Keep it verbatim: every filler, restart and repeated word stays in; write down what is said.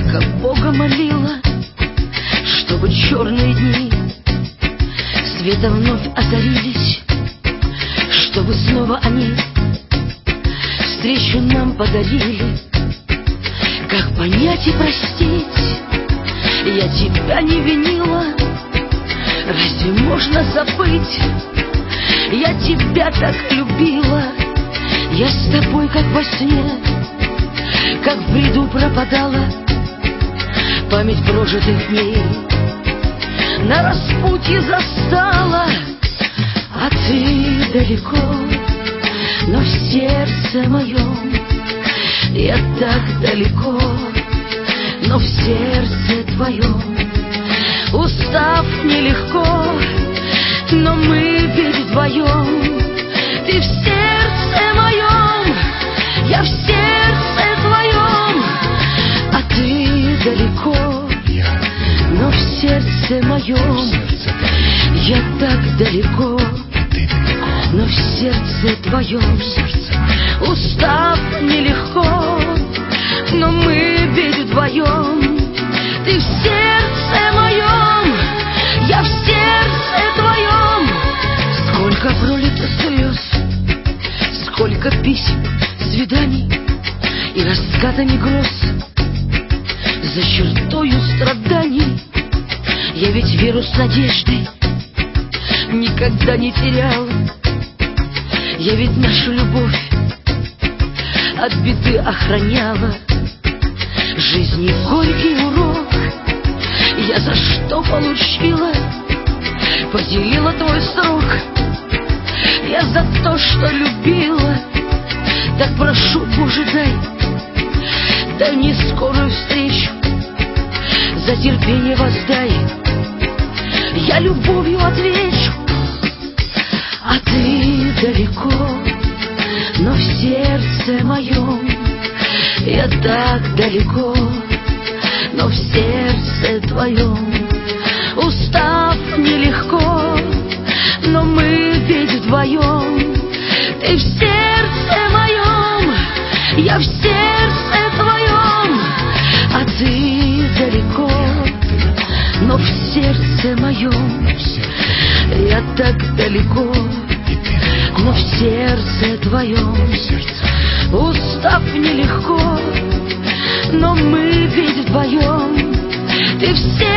Сколько Бога молила, чтобы черные дни светом вновь озарились, чтобы снова они встречу нам подарили. Как понять и простить? Я тебя не винила, разве можно забыть? Я тебя так любила, я с тобой как во сне, как в бреду пропадала память прожитых дней. На распутье застала, а ты далеко, но в сердце моем я так далеко, но в сердце твоем. Устав нелегко, но мы ведь вдвоем. Ты в сердце моем, я в сердце твоем, а ты далеко, но в сердце моем. Я так далеко, но в сердце твоем. Устав нелегко, но мы ведь вдвоем. Ты в сердце моем, я в сердце твоем. Сколько пролито слез, сколько писем, свиданий и раскатами гроз. За чертою страданий я ведь веру с надеждой никогда не терял. Я ведь нашу любовь от беды охраняла. Жизни горький урок я за что получила? Поделила твой срок я за то, что любила. Так прошу, Боже, дай, дай мне скорую встречу, за терпение воздай, я любовью отвечу. А ты далеко, но в сердце моем я так далеко, но в сердце твоем. Устав нелегко, но мы ведь вдвоем. Ты в сердце моем, я в сердце твоем, а ты далеко, но в сердце моем. Я так далеко, но в сердце твоем. Устав нелегко, но мы ведь вдвоем. Ты в сердце